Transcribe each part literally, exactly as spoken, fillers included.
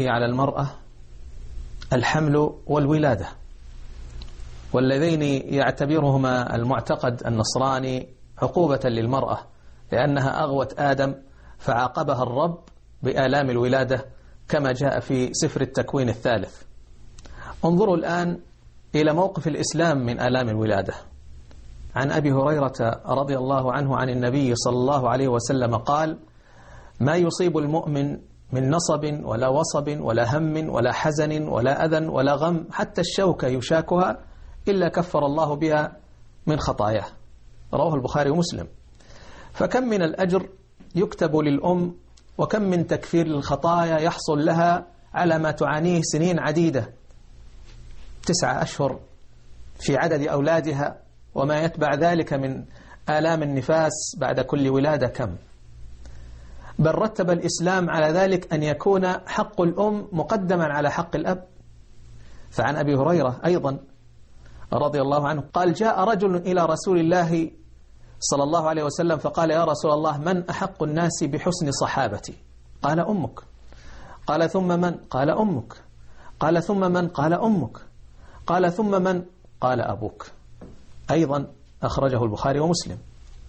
يجري على المرأة الحمل والولادة، واللذين يعتبرهما المعتقد النصراني عقوبة للمرأة لأنها أغوت آدم فعاقبها الرب بآلام الولادة كما جاء في سفر التكوين الثالث. انظروا الآن إلى موقف الإسلام من آلام الولادة. عن أبي هريرة رضي الله عنه عن النبي صلى الله عليه وسلم قال: ما يصيب المؤمن من نصب ولا وصب ولا هم ولا حزن ولا أذى ولا غم حتى الشوكة يشاكها إلا كفر الله بها من خطاياه. رواه البخاري ومسلم. فكم من الأجر يكتب للأم، وكم من تكفير الخطايا يحصل لها على ما تعانيه سنين عديدة، تسعة أشهر في عدد أولادها وما يتبع ذلك من آلام النفاس بعد كل ولادة كم. بل رتب الإسلام على ذلك أن يكون حق الأم مقدما على حق الأب. فعن أبي هريرة أيضا رضي الله عنه قال: جاء رجل إلى رسول الله صلى الله عليه وسلم فقال: يا رسول الله، من أحق الناس بحسن صحابتي؟ قال: أمك. قال: ثم من؟ قال: أمك. قال: ثم من؟ قال: أمك. قال: ثم من؟ قال: أبوك. أيضا أخرجه البخاري ومسلم.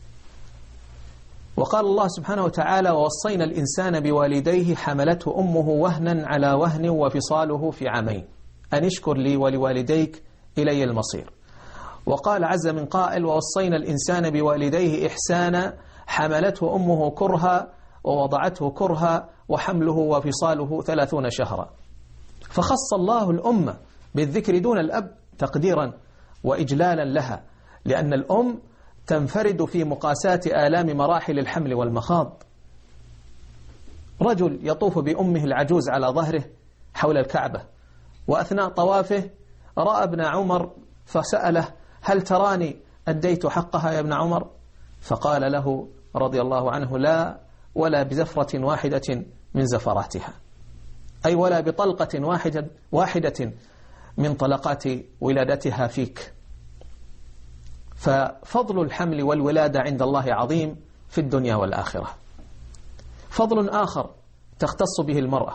وقال الله سبحانه وتعالى: ووصينا الإنسان بوالديه حملته أمه وهنا على وهن وفصاله في عامين أن اشكر لي ولوالديك إلي المصير. وقال عز من قائل: ووصينا الإنسان بوالديه إحسانا حملته أمه كرها ووضعته كرها وحمله وفصاله ثلاثون شهرا. فخص الله الأمة بالذكر دون الأب تقديرا وإجلالا لها، لأن الأم تنفرد في مقاسات آلام مراحل الحمل والمخاض. رجل يطوف بأمه العجوز على ظهره حول الكعبة، وأثناء طوافه رأى ابن عمر فسأله: هل تراني أديت حقها يا ابن عمر؟ فقال له رضي الله عنه: لا، ولا بزفرة واحدة من زفراتها، أي ولا بطلقة واحدة واحدة من طلقات ولادتها فيك. ففضل الحمل والولادة عند الله عظيم في الدنيا والآخرة. فضل آخر تختص به المرأة.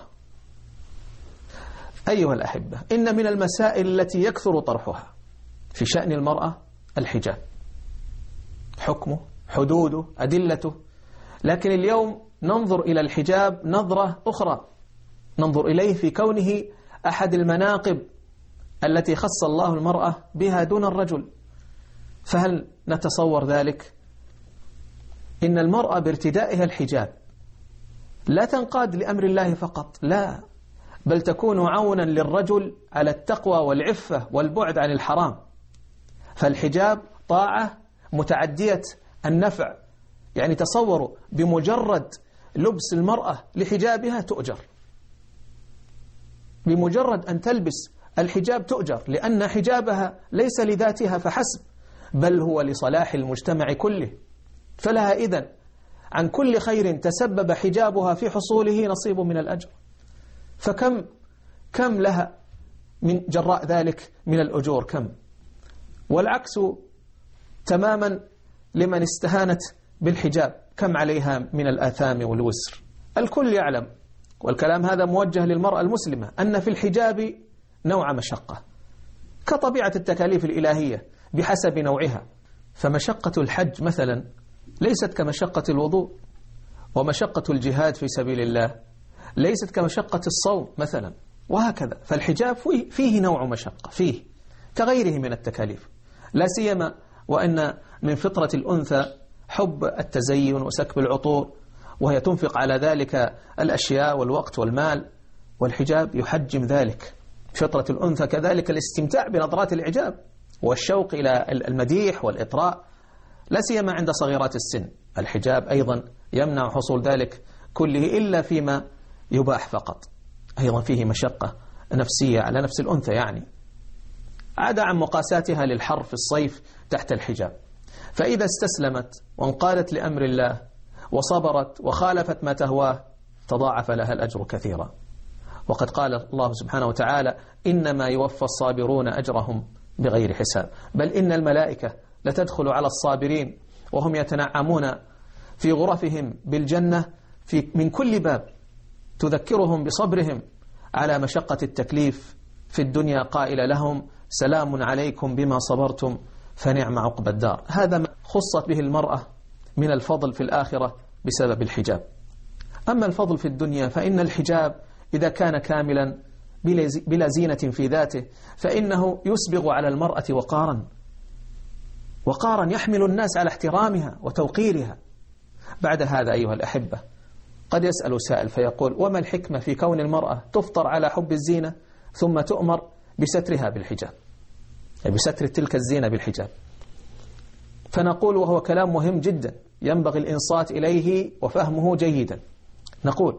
أيها الأحبة، إن من المسائل التي يكثر طرحها في شأن المرأة الحجاب، حكمه، حدوده، أدلته. لكن اليوم ننظر إلى الحجاب نظرة أخرى، ننظر إليه في كونه أحد المناقب التي خص الله المرأة بها دون الرجل. فهل نتصور ذلك؟ إن المرأة بارتدائها الحجاب لا تنقاد لأمر الله فقط، لا، بل تكون عونا للرجل على التقوى والعفة والبعد عن الحرام. فالحجاب طاعة متعدية النفع، يعني تصوروا بمجرد لبس المرأة لحجابها تؤجر، بمجرد أن تلبس الحجاب تؤجر، لأن حجابها ليس لذاتها فحسب، بل هو لصلاح المجتمع كله. فلها إذن عن كل خير تسبب حجابها في حصوله نصيب من الأجر. فكم كم لها من جراء ذلك من الأجور كم. والعكس تماما لمن استهانت بالحجاب، كم عليها من الآثام والوزر. الكل يعلم، والكلام هذا موجه للمرأة المسلمة، أن في الحجاب نوع مشقة كطبيعة التكاليف الإلهية بحسب نوعها. فمشقة الحج مثلا ليست كمشقة الوضوء، ومشقة الجهاد في سبيل الله ليست كمشقة الصوم مثلا، وهكذا. فالحجاب فيه نوع مشقة، فيه كغيره من التكاليف، لا سيما وأن من فطرة الأنثى حب التزين وسكب العطور، وهي تنفق على ذلك الأشياء والوقت والمال، والحجاب يحجم ذلك. فطرة الأنثى كذلك الاستمتاع بنظرات الإعجاب والشوق إلى المديح والإطراء، لا سيما عند صغيرات السن. الحجاب أيضا يمنع حصول ذلك كله إلا فيما يباح فقط. أيضا فيه مشقة نفسية على نفس الأنثى، يعني عدا عن مقاساتها للحر في الصيف تحت الحجاب. فإذا استسلمت وانقادت لأمر الله وصبرت وخالفت ما تهواه تضاعف لها الأجر كثيرا. وقد قال الله سبحانه وتعالى: إنما يوفى الصابرون أجرهم بغير حساب. بل إن الملائكة لتدخل على الصابرين وهم يتنعمون في غرفهم بالجنة في من كل باب تذكرهم بصبرهم على مشقة التكليف في الدنيا قائل لهم سلام عليكم بما صبرتم فنعم عقبى الدار. هذا ما خصت به المرأة من الفضل في الآخرة بسبب الحجاب. أما الفضل في الدنيا فإن الحجاب إذا كان كاملا بلا زينة في ذاته فإنه يسبغ على المرأة وقارا وقارا يحمل الناس على احترامها وتوقيرها. بعد هذا أيها الأحبة قد يسأل سائل فيقول وما الحكمة في كون المرأة تفطر على حب الزينة ثم تؤمر بسترها بالحجاب، يعني بستر تلك الزينة بالحجاب؟ فنقول وهو كلام مهم جدا ينبغي الإنصات إليه وفهمه جيدا. نقول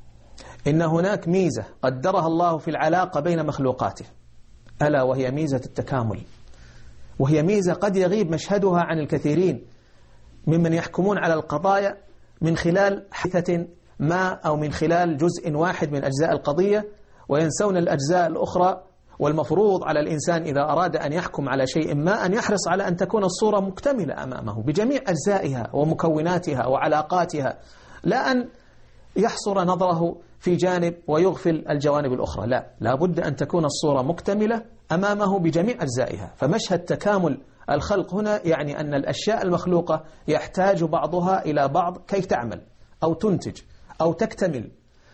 إن هناك ميزة قدرها الله في العلاقة بين مخلوقاته، ألا وهي ميزة التكامل، وهي ميزة قد يغيب مشهدها عن الكثيرين ممن يحكمون على القضايا من خلال حثة ما أو من خلال جزء واحد من أجزاء القضية، وينسون الأجزاء الأخرى. والمفروض على الإنسان إذا أراد أن يحكم على شيء ما أن يحرص على أن تكون الصورة مكتملة أمامه بجميع أجزائها ومكوناتها وعلاقاتها، لا أن يحصر نظره في جانب ويغفل الجوانب الأخرى. لا، لا بد أن تكون الصورة مكتملة أمامه بجميع أجزائها. فمشهد تكامل الخلق هنا يعني أن الأشياء المخلوقة يحتاج بعضها إلى بعض كي تعمل أو تنتج أو تكتمل،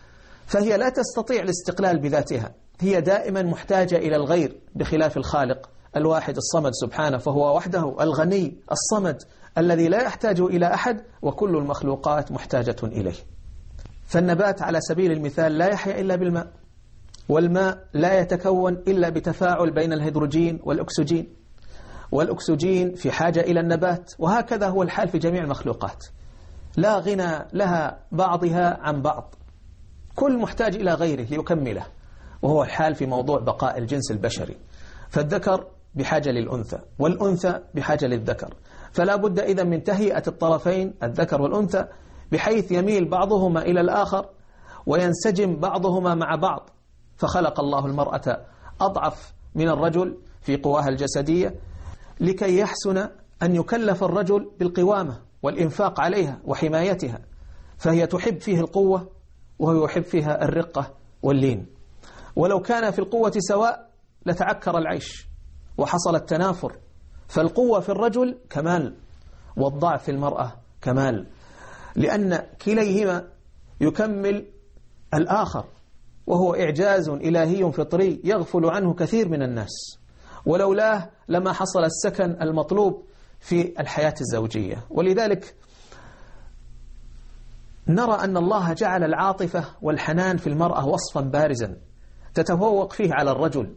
فهي لا تستطيع الاستقلال بذاتها، هي دائما محتاجة إلى الغير، بخلاف الخالق الواحد الصمد سبحانه، فهو وحده الغني الصمد الذي لا يحتاج إلى أحد، وكل المخلوقات محتاجة إليه. فالنبات على سبيل المثال لا يحيا إلا بالماء، والماء لا يتكون إلا بتفاعل بين الهيدروجين والأكسجين، والأكسجين في حاجة إلى النبات، وهكذا هو الحال في جميع المخلوقات، لا غنى لها بعضها عن بعض، كل محتاج إلى غيره ليكمله، وهو الحال في موضوع بقاء الجنس البشري. فالذكر بحاجة للأنثى والأنثى بحاجة للذكر، فلا بد إذن من تهيئة الطرفين الذكر والأنثى بحيث يميل بعضهما إلى الآخر وينسجم بعضهما مع بعض. فخلق الله المرأة أضعف من الرجل في قواها الجسدية لكي يحسن أن يكلف الرجل بالقوامة والإنفاق عليها وحمايتها، فهي تحب فيه القوة وهو يحب فيها الرقة واللين. ولو كان في القوة سواء لتعكر العيش وحصل التنافر، فالقوة في الرجل كمال والضعف في المرأة كمال، لأن كليهما يكمل الآخر، وهو إعجاز إلهي فطري يغفل عنه كثير من الناس، ولولاه لما حصل السكن المطلوب في الحياة الزوجية. ولذلك نرى أن الله جعل العاطفة والحنان في المرأة وصفا بارزا تتفوق فيه على الرجل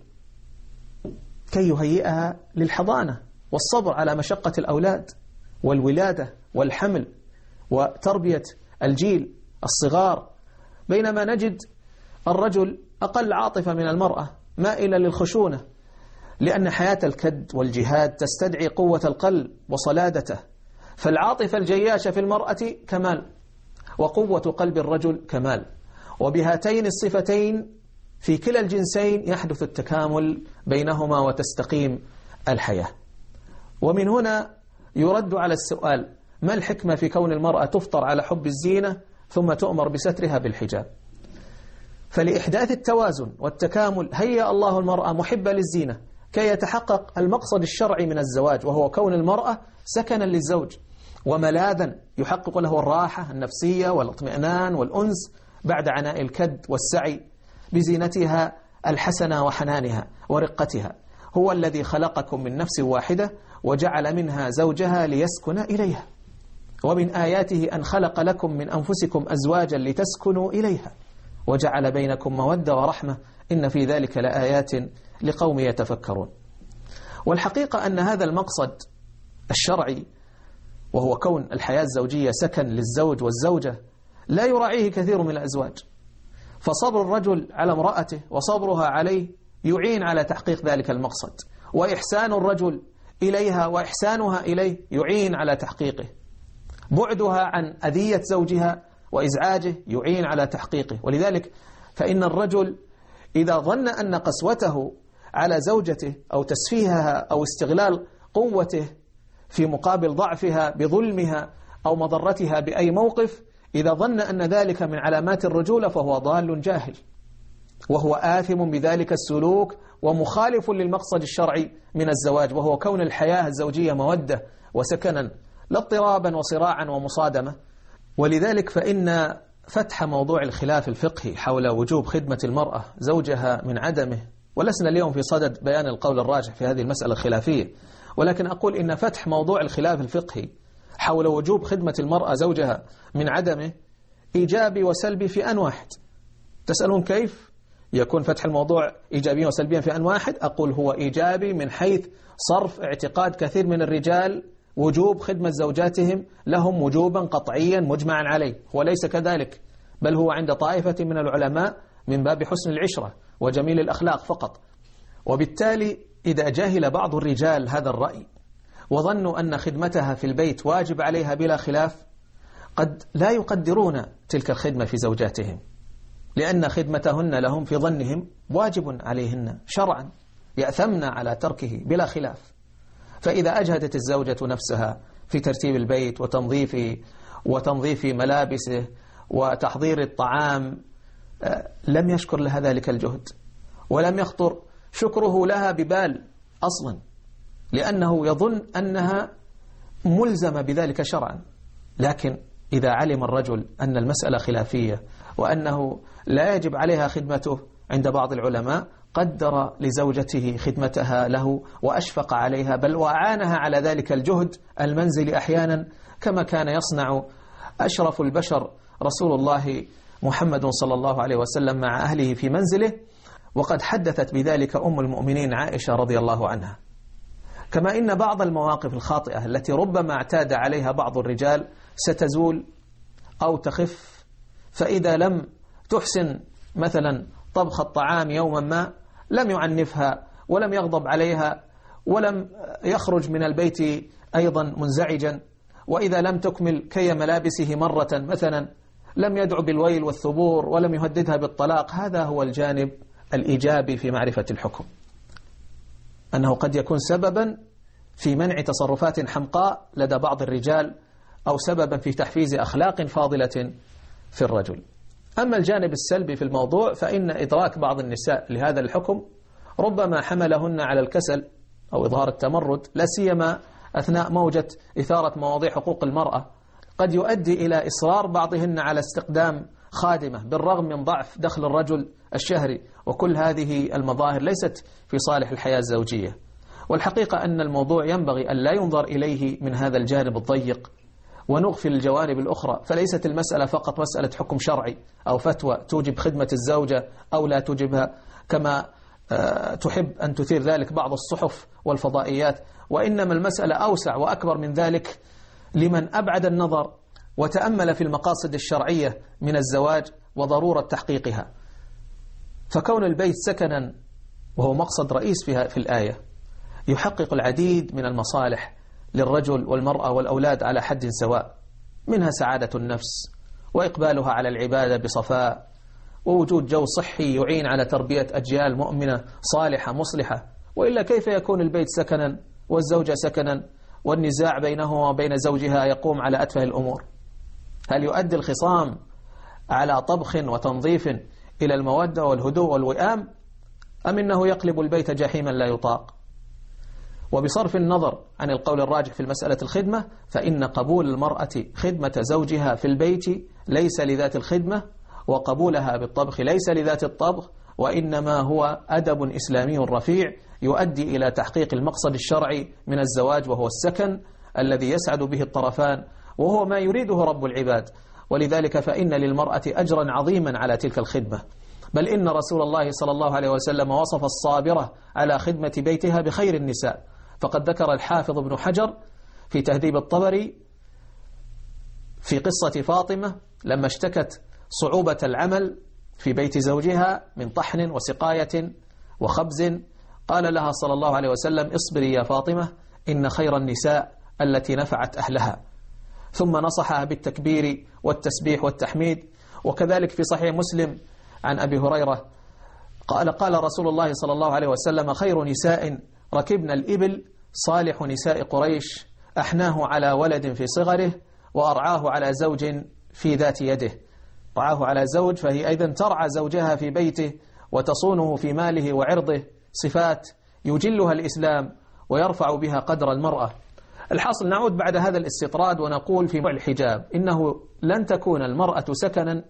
كي يهيئها للحضانة والصبر على مشقة الأولاد والولادة والحمل وتربية الجيل الصغار، بينما نجد الرجل أقل عاطفة من المرأة، مائلة للخشونة، لأن حياة الكد والجهاد تستدعي قوة القلب وصلادته. فالعاطفة الجياشة في المرأة كمال، وقوة قلب الرجل كمال، وبهاتين الصفتين في كلا الجنسين يحدث التكامل بينهما وتستقيم الحياة. ومن هنا يرد على السؤال: ما الحكمة في كون المرأة تفطر على حب الزينة ثم تؤمر بسترها بالحجاب؟ فلإحداث التوازن والتكامل هيأ الله المرأة محبة للزينة كي يتحقق المقصد الشرعي من الزواج، وهو كون المرأة سكنا للزوج وملاذا يحقق له الراحة النفسية والاطمئنان والأنس بعد عناء الكد والسعي بزينتها الحسنة وحنانها ورقتها. هو الذي خلقكم من نفس واحدة وجعل منها زوجها ليسكن إليها، ومن آياته أن خلق لكم من أنفسكم أزواجا لتسكنوا إليها وجعل بينكم مودة ورحمة إن في ذلك لآيات لقوم يتفكرون. والحقيقة أن هذا المقصد الشرعي، وهو كون الحياة الزوجية سكن للزوج والزوجة، لا يراعيه كثير من الأزواج، فصبر الرجل على امرأته وصبرها عليه يعين على تحقيق ذلك المقصد، وإحسان الرجل إليها وإحسانها إليه يعين على تحقيقه، بعدها عن أذية زوجها وإزعاجه يعين على تحقيقه. ولذلك فإن الرجل إذا ظن أن قسوته على زوجته أو تسفيهها أو استغلال قوته في مقابل ضعفها بظلمها أو مضرتها بأي موقف، إذا ظن أن ذلك من علامات الرجولة فهو ضال جاهل، وهو آثم بذلك السلوك ومخالف للمقصد الشرعي من الزواج، وهو كون الحياة الزوجية مودة وسكنا لا اضطرابا وصراعا ومصادمة. ولذلك فإن فتح موضوع الخلاف الفقهي حول وجوب خدمة المرأة زوجها من عدمه، ولسنا اليوم في صدد بيان القول الراجح في هذه المسألة الخلافية، ولكن أقول إن فتح موضوع الخلاف الفقهي حول وجوب خدمة المرأة زوجها من عدمه إيجابي وسلبي في آن واحد. تسألون كيف يكون فتح الموضوع إيجابيا وسلبيا في آن واحد؟ أقول هو إيجابي من حيث صرف اعتقاد كثير من الرجال وجوب خدمة زوجاتهم لهم وجوبا قطعيا مجمعا عليه، هو ليس كذلك، بل هو عند طائفة من العلماء من باب حسن العشرة وجميل الأخلاق فقط. وبالتالي إذا جاهل بعض الرجال هذا الرأي وظنوا أن خدمتها في البيت واجب عليها بلا خلاف، قد لا يقدرون تلك الخدمة في زوجاتهم، لأن خدمتهن لهم في ظنهم واجب عليهن شرعا، يأثمن على تركه بلا خلاف. فإذا أجهدت الزوجة نفسها في ترتيب البيت وتنظيفه وتنظيف ملابسه وتحضير الطعام، لم يشكر لها ذلك الجهد ولم يخطر شكره لها ببال أصلا، لأنه يظن أنها ملزمة بذلك شرعا. لكن إذا علم الرجل أن المسألة خلافية وأنه لا يجب عليها خدمته عند بعض العلماء، قدر لزوجته خدمتها له وأشفق عليها، بل وأعانها على ذلك الجهد المنزلي أحيانا، كما كان يصنع أشرف البشر رسول الله محمد صلى الله عليه وسلم مع أهله في منزله، وقد حدثت بذلك أم المؤمنين عائشة رضي الله عنها. كما إن بعض المواقف الخاطئة التي ربما اعتاد عليها بعض الرجال ستزول أو تخف، فإذا لم تحسن مثلا طبخ الطعام يوما ما لم يعنفها ولم يغضب عليها ولم يخرج من البيت أيضا منزعجا، وإذا لم تكمل كي ملابسه مرة مثلا لم يدعو بالويل والثبور ولم يهددها بالطلاق. هذا هو الجانب الإيجابي في معرفة الحكم، أنه قد يكون سببا في منع تصرفات حمقاء لدى بعض الرجال أو سببا في تحفيز أخلاق فاضلة في الرجل. أما الجانب السلبي في الموضوع فإن إدراك بعض النساء لهذا الحكم ربما حملهن على الكسل أو إظهار التمرد، لا سيما أثناء موجة إثارة مواضيع حقوق المرأة، قد يؤدي إلى إصرار بعضهن على استقدام خادمة بالرغم من ضعف دخل الرجل الشهري، وكل هذه المظاهر ليست في صالح الحياة الزوجية. والحقيقة أن الموضوع ينبغي أن لا ينظر إليه من هذا الجانب الضيق ونغفل الجوانب الأخرى، فليست المسألة فقط مسألة حكم شرعي أو فتوى توجب خدمة الزوجة أو لا توجبها كما تحب أن تثير ذلك بعض الصحف والفضائيات، وإنما المسألة أوسع وأكبر من ذلك لمن أبعد النظر وتأمل في المقاصد الشرعية من الزواج وضرورة تحقيقها. فكون البيت سكنا وهو مقصد رئيس فيها في الآية يحقق العديد من المصالح للرجل والمرأة والأولاد على حد سواء، منها سعادة النفس وإقبالها على العبادة بصفاء، ووجود جو صحي يعين على تربية أجيال مؤمنة صالحة مصلحة. وإلا كيف يكون البيت سكنا والزوجة سكنا والنزاع بينه وبين زوجها يقوم على أتفه الأمور؟ هل يؤدي الخصام على طبخ وتنظيف إلى المودة والهدوء والوئام، أم إنه يقلب البيت جحيما لا يطاق؟ وبصرف النظر عن القول الراجح في المسألة الخدمة، فإن قبول المرأة خدمة زوجها في البيت ليس لذات الخدمة، وقبولها بالطبخ ليس لذات الطبخ، وإنما هو أدب إسلامي رفيع يؤدي إلى تحقيق المقصد الشرعي من الزواج، وهو السكن الذي يسعد به الطرفان، وهو ما يريده رب العباد. ولذلك فإن للمرأة أجرا عظيما على تلك الخدمة، بل إن رسول الله صلى الله عليه وسلم وصف الصابرة على خدمة بيتها بخير النساء. فقد ذكر الحافظ ابن حجر في تهذيب الطبري في قصة فاطمة لما اشتكت صعوبة العمل في بيت زوجها من طحن وسقاية وخبز، قال لها صلى الله عليه وسلم: اصبري يا فاطمة، إن خير النساء التي نفعت أهلها. ثم نصحها بالتكبير والتسبيح والتحميد. وكذلك في صحيح مسلم عن أبي هريرة قال قال رسول الله صلى الله عليه وسلم: خير نساء ركبنا الإبل صالح نساء قريش، أحناه على ولد في صغره وأرعاه على زوج في ذات يده. رعاه على زوج، فهي أيضا ترعى زوجها في بيته وتصونه في ماله وعرضه صفات يجلها الإسلام ويرفع بها قدر المرأة. الحاصل نعود بعد هذا الاستطراد ونقول في الحجاب إنه لن تكون المرأة سكنا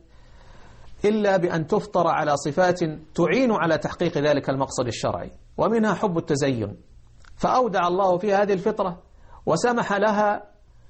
إلا بأن تفطر على صفات تعين على تحقيق ذلك المقصد الشرعي، ومنها حب التزين، فأودع الله فيها هذه الفطرة وسمح لها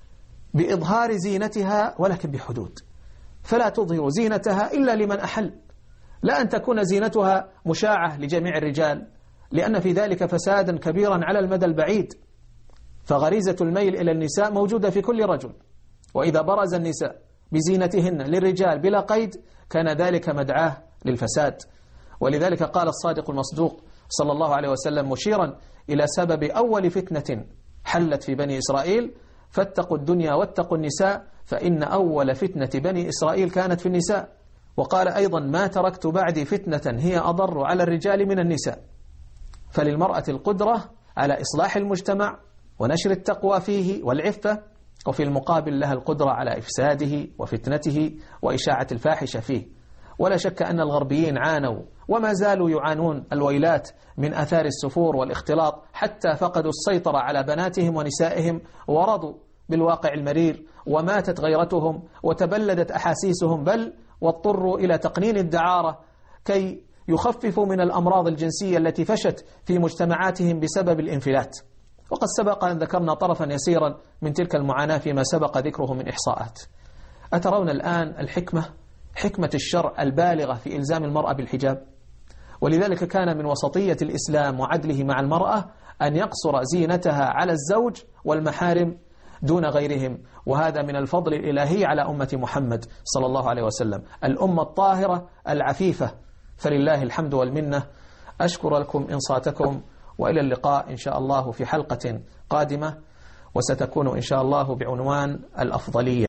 بإظهار زينتها ولكن بحدود، فلا تظهر زينتها إلا لمن أحل، لا أن تكون زينتها مشاعة لجميع الرجال، لأن في ذلك فسادا كبيرا على المدى البعيد. فغريزة الميل إلى النساء موجودة في كل رجل، وإذا برز النساء بزينتهن للرجال بلا قيد كان ذلك مدعاه للفساد. ولذلك قال الصادق المصدوق صلى الله عليه وسلم مشيرا إلى سبب أول فتنة حلت في بني إسرائيل: فاتقوا الدنيا واتقوا النساء فإن أول فتنة بني إسرائيل كانت في النساء. وقال أيضا: ما تركت بعدي فتنة هي أضر على الرجال من النساء. فللمرأة القدرة على إصلاح المجتمع ونشر التقوى فيه والعفة، وفي المقابل لها القدرة على إفساده وفتنته وإشاعة الفاحشة فيه. ولا شك أن الغربيين عانوا وما زالوا يعانون الويلات من أثار السفور والاختلاط، حتى فقدوا السيطرة على بناتهم ونسائهم ورضوا بالواقع المرير، وماتت غيرتهم وتبلدت أحاسيسهم، بل واضطروا إلى تقنين الدعارة كي يخففوا من الأمراض الجنسية التي فشت في مجتمعاتهم بسبب الانفلات. وقد سبق أن ذكرنا طرفا يسيرا من تلك المعاناة فيما سبق ذكره من إحصاءات. أترون الآن الحكمة، حكمة الشرع البالغة في إلزام المرأة بالحجاب؟ ولذلك كان من وسطية الإسلام وعدله مع المرأة أن يقصر زينتها على الزوج والمحارم دون غيرهم، وهذا من الفضل الإلهي على أمة محمد صلى الله عليه وسلم، الأمة الطاهرة العفيفة، فلله الحمد والمنة. أشكر لكم إنصاتكم، وإلى اللقاء إن شاء الله في حلقة قادمة، وستكون إن شاء الله بعنوان الأفضلية.